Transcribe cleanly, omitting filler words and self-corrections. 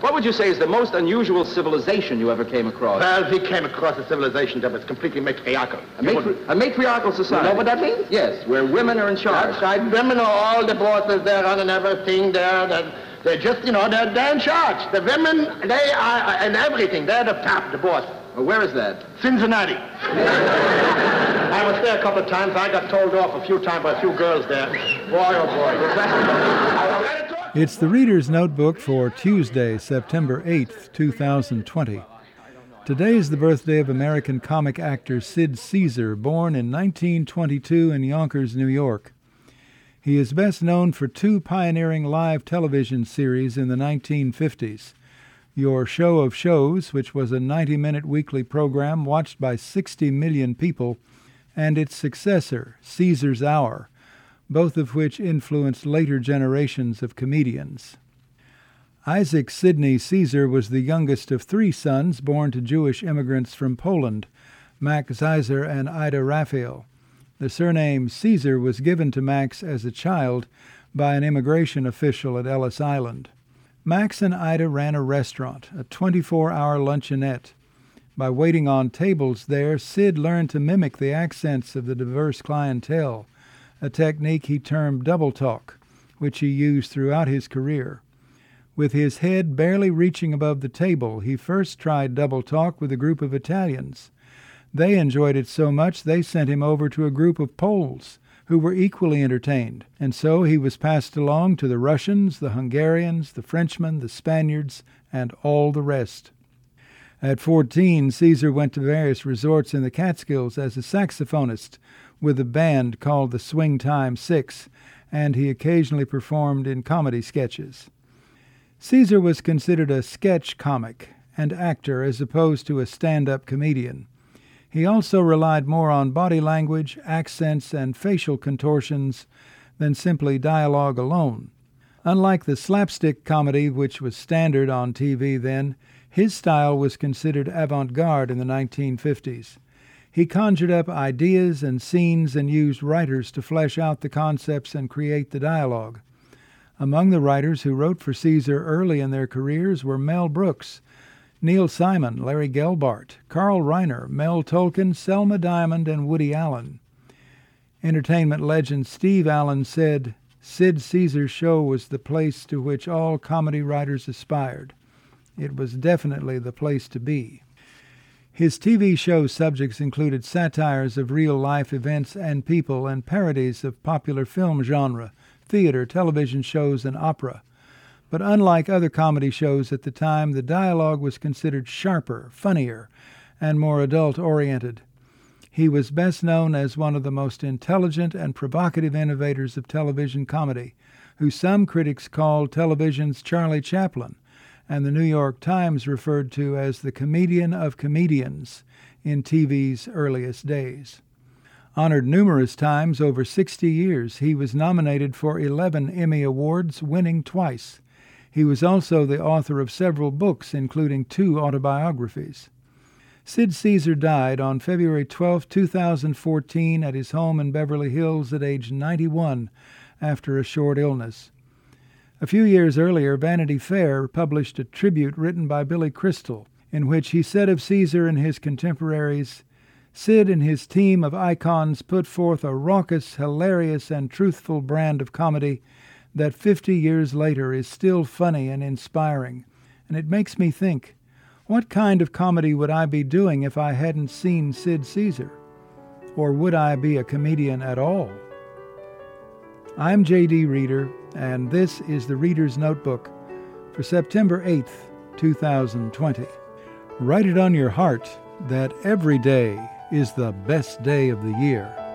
What would you say is the most unusual civilization you ever came across? Well, we came across a civilization that was completely matriarchal. A matriarchal society? You know what that means? Yes, where women are in charge. That's right. Women are all the bosses. They're running everything. They're just, they're in charge. The women, they are in everything. They're the top, the boss. Well, where is that? Cincinnati. I was there a couple of times. I got told off a few times by a few girls there. Boy, oh boy. It's the Reader's Notebook for Tuesday, September 8th, 2020. Today is the birthday of American comic actor Sid Caesar, born in 1922 in Yonkers, New York. He is best known for two pioneering live television series in the 1950s. Your Show of Shows, which was a 90-minute weekly program watched by 60 million people, and its successor, Caesar's Hour, both of which influenced later generations of comedians. Isaac Sidney Caesar was the youngest of three sons born to Jewish immigrants from Poland, Max Zeiser and Ida Raphael. The surname Caesar was given to Max as a child by an immigration official at Ellis Island. Max and Ida ran a restaurant, a 24-hour luncheonette. By waiting on tables there, Sid learned to mimic the accents of the diverse clientele, a technique he termed double talk, which he used throughout his career. With his head barely reaching above the table, he first tried double talk with a group of Italians. They enjoyed it so much they sent him over to a group of Poles, who were equally entertained, and so he was passed along to the Russians, the Hungarians, the Frenchmen, the Spaniards, and all the rest. At 14, Caesar went to various resorts in the Catskills as a saxophonist with a band called the Swing Time Six, and he occasionally performed in comedy sketches. Caesar was considered a sketch comic and actor as opposed to a stand-up comedian. He also relied more on body language, accents, and facial contortions than simply dialogue alone. Unlike the slapstick comedy which was standard on TV then, his style was considered avant-garde in the 1950s. He conjured up ideas and scenes and used writers to flesh out the concepts and create the dialogue. Among the writers who wrote for Caesar early in their careers were Mel Brooks, Neil Simon, Larry Gelbart, Carl Reiner, Mel Tolkien, Selma Diamond, and Woody Allen. Entertainment legend Steve Allen said, "Sid Caesar's show was the place to which all comedy writers aspired. It was definitely the place to be." His TV show subjects included satires of real-life events and people and parodies of popular film genre, theater, television shows, and opera. But unlike other comedy shows at the time, the dialogue was considered sharper, funnier, and more adult-oriented. He was best known as one of the most intelligent and provocative innovators of television comedy, who some critics called television's Charlie Chaplin, and the New York Times referred to as the comedian of comedians in TV's earliest days. Honored numerous times over 60 years, he was nominated for 11 Emmy Awards, winning twice. He was also the author of several books, including 2 autobiographies. Sid Caesar died on February 12, 2014, at his home in Beverly Hills at age 91 after a short illness. A few years earlier, Vanity Fair published a tribute written by Billy Crystal, in which he said of Caesar and his contemporaries, "Sid and his team of icons put forth a raucous, hilarious, and truthful brand of comedy that 50 years later is still funny and inspiring, and it makes me think, what kind of comedy would I be doing if I hadn't seen Sid Caesar? Or would I be a comedian at all?" I'm J.D. Reader, and this is the Reader's Notebook for September 8th, 2020. Write it on your heart that every day is the best day of the year.